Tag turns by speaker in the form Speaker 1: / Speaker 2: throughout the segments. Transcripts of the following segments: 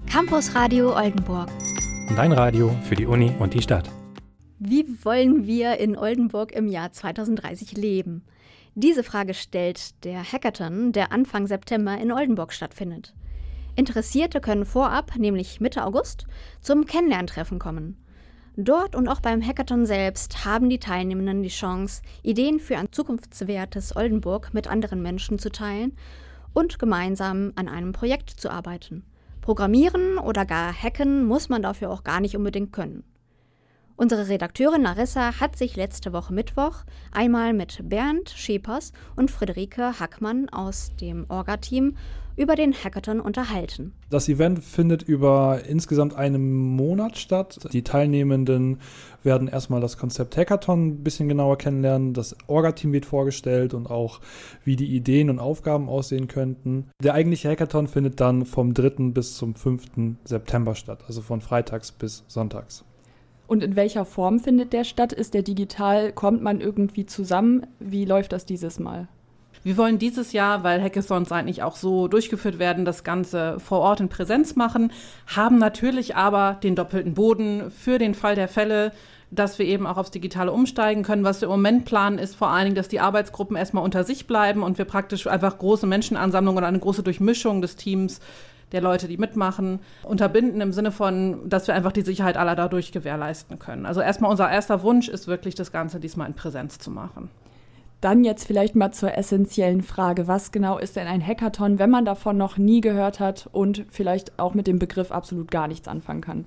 Speaker 1: Campus Radio Oldenburg.
Speaker 2: Dein Radio für die Uni und die Stadt.
Speaker 1: Wie wollen wir in Oldenburg im Jahr 2030 leben? Diese Frage stellt der Hackathon, der Anfang September in Oldenburg stattfindet. Interessierte können vorab, nämlich Mitte August, zum Kennenlerntreffen kommen. Dort und auch beim Hackathon selbst haben die Teilnehmenden die Chance, Ideen für ein zukunftswertes Oldenburg mit anderen Menschen zu teilen und gemeinsam an einem Projekt zu arbeiten. Programmieren oder gar hacken muss man dafür auch gar nicht unbedingt können. Unsere Redakteurin Larissa hat sich letzte Woche Mittwoch einmal mit Bernd Schepers und Friederike Hackmann aus dem Orga-Team über den Hackathon unterhalten.
Speaker 3: Das Event findet über insgesamt einen Monat statt. Die Teilnehmenden werden erstmal das Konzept Hackathon ein bisschen genauer kennenlernen. Das Orga-Team wird vorgestellt und auch, wie die Ideen und Aufgaben aussehen könnten. Der eigentliche Hackathon findet dann vom 3. bis zum 5. September statt, also von freitags bis sonntags.
Speaker 4: Und in welcher Form findet der statt? Ist der digital? Kommt man irgendwie zusammen? Wie läuft das dieses Mal?
Speaker 5: Wir wollen dieses Jahr, weil Hackathons eigentlich auch so durchgeführt werden, das Ganze vor Ort in Präsenz machen, haben natürlich aber den doppelten Boden für den Fall der Fälle, dass wir eben auch aufs Digitale umsteigen können. Was wir im Moment planen, ist vor allen Dingen, dass die Arbeitsgruppen erstmal unter sich bleiben und wir praktisch einfach große Menschenansammlungen oder eine große Durchmischung des Teams der Leute, die mitmachen, unterbinden im Sinne von, dass wir einfach die Sicherheit aller dadurch gewährleisten können. Also erstmal unser erster Wunsch ist wirklich, das Ganze diesmal in Präsenz zu machen.
Speaker 4: Dann jetzt vielleicht mal zur essentiellen Frage. Was genau ist denn ein Hackathon, wenn man davon noch nie gehört hat und vielleicht auch mit dem Begriff absolut gar nichts anfangen kann?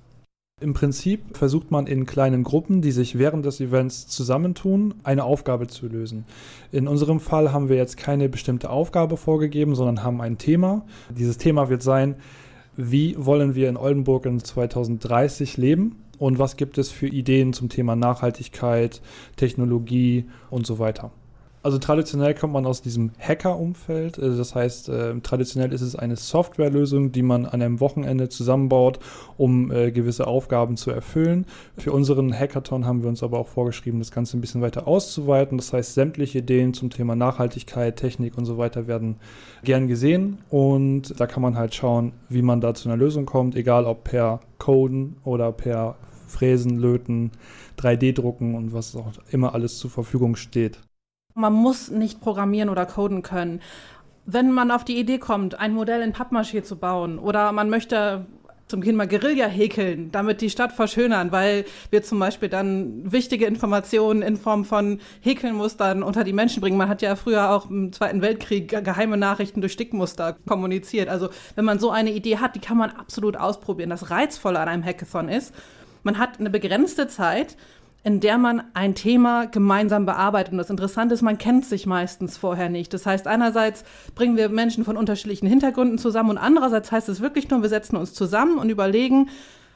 Speaker 3: Im Prinzip versucht man in kleinen Gruppen, die sich während des Events zusammentun, eine Aufgabe zu lösen. In unserem Fall haben wir jetzt keine bestimmte Aufgabe vorgegeben, sondern haben ein Thema. Dieses Thema wird sein, wie wollen wir in Oldenburg in 2030 leben und was gibt es für Ideen zum Thema Nachhaltigkeit, Technologie und so weiter. Also traditionell kommt man aus diesem Hacker-Umfeld, das heißt, traditionell ist es eine Softwarelösung, die man an einem Wochenende zusammenbaut, um gewisse Aufgaben zu erfüllen. Für unseren Hackathon haben wir uns aber auch vorgeschrieben, das Ganze ein bisschen weiter auszuweiten. Das heißt, sämtliche Ideen zum Thema Nachhaltigkeit, Technik und so weiter werden gern gesehen und da kann man halt schauen, wie man da zu einer Lösung kommt, egal ob per Coden oder per Fräsen, Löten, 3D-Drucken und was auch immer alles zur Verfügung steht.
Speaker 5: Man muss nicht programmieren oder coden können. Wenn man auf die Idee kommt, ein Modell in Pappmaché zu bauen oder man möchte zum Kind mal Guerilla häkeln, damit die Stadt verschönern, weil wir zum Beispiel dann wichtige Informationen in Form von Häkelmustern unter die Menschen bringen. Man hat ja früher auch im Zweiten Weltkrieg geheime Nachrichten durch Stickmuster kommuniziert. Also wenn man so eine Idee hat, die kann man absolut ausprobieren. Das Reizvolle an einem Hackathon ist, man hat eine begrenzte Zeit, in der man ein Thema gemeinsam bearbeitet. Und das Interessante ist, man kennt sich meistens vorher nicht. Das heißt, einerseits bringen wir Menschen von unterschiedlichen Hintergründen zusammen und andererseits heißt es wirklich nur, wir setzen uns zusammen und überlegen,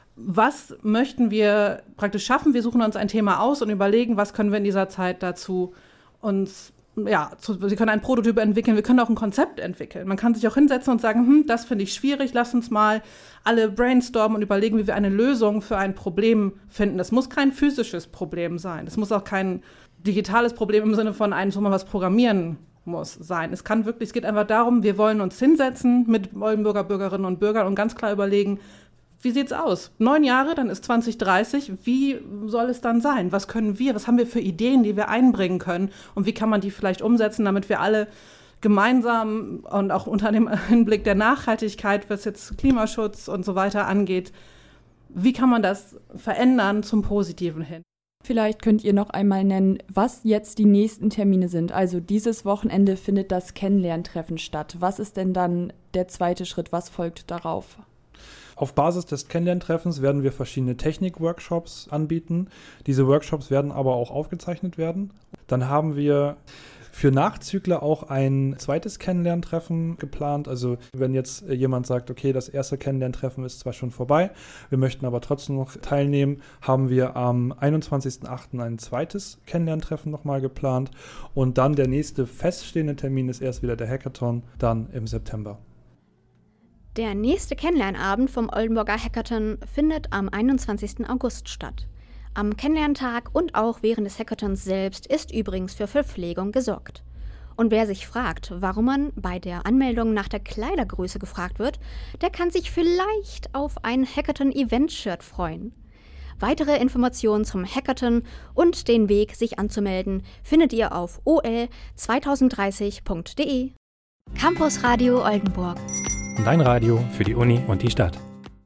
Speaker 5: was möchten wir praktisch schaffen. Wir suchen uns ein Thema aus und überlegen, was können wir in dieser Zeit dazu uns wir können einen Prototyp entwickeln, wir können auch ein Konzept entwickeln. Man kann sich auch hinsetzen und sagen, das finde ich schwierig, lass uns mal alle brainstormen und überlegen, wie wir eine Lösung für ein Problem finden. Das muss kein physisches Problem sein. Das muss auch kein digitales Problem im Sinne von eins, wo man was programmieren muss sein. Es geht einfach darum, wir wollen uns hinsetzen mit Oldenburger Bürgerinnen und Bürgern und ganz klar überlegen, wie sieht's aus? 9 Jahre, dann ist 2030. Wie soll es dann sein? Was haben wir für Ideen, die wir einbringen können? Und wie kann man die vielleicht umsetzen, damit wir alle gemeinsam und auch unter dem Hinblick der Nachhaltigkeit, was jetzt Klimaschutz und so weiter angeht, wie kann man das verändern zum Positiven hin?
Speaker 4: Vielleicht könnt ihr noch einmal nennen, was jetzt die nächsten Termine sind. Also dieses Wochenende findet das Kennenlerntreffen statt. Was ist denn dann der zweite Schritt? Was folgt darauf?
Speaker 3: Auf Basis des Kennenlerntreffens werden wir verschiedene Technik-Workshops anbieten. Diese Workshops werden aber auch aufgezeichnet werden. Dann haben wir für Nachzügler auch ein zweites Kennenlerntreffen geplant. Also wenn jetzt jemand sagt, okay, das erste Kennenlerntreffen ist zwar schon vorbei, wir möchten aber trotzdem noch teilnehmen, haben wir am 21.08. ein zweites Kennenlerntreffen nochmal geplant. Und dann der nächste feststehende Termin ist erst wieder der Hackathon, dann im September.
Speaker 1: Der nächste Kennenlernabend vom Oldenburger Hackathon findet am 21. August statt. Am Kennenlerntag und auch während des Hackathons selbst ist übrigens für Verpflegung gesorgt. Und wer sich fragt, warum man bei der Anmeldung nach der Kleidergröße gefragt wird, der kann sich vielleicht auf ein Hackathon-Event-Shirt freuen. Weitere Informationen zum Hackathon und den Weg, sich anzumelden, findet ihr auf ol2030.de. Campus Radio Oldenburg.
Speaker 2: Dein Radio für die Uni und die Stadt.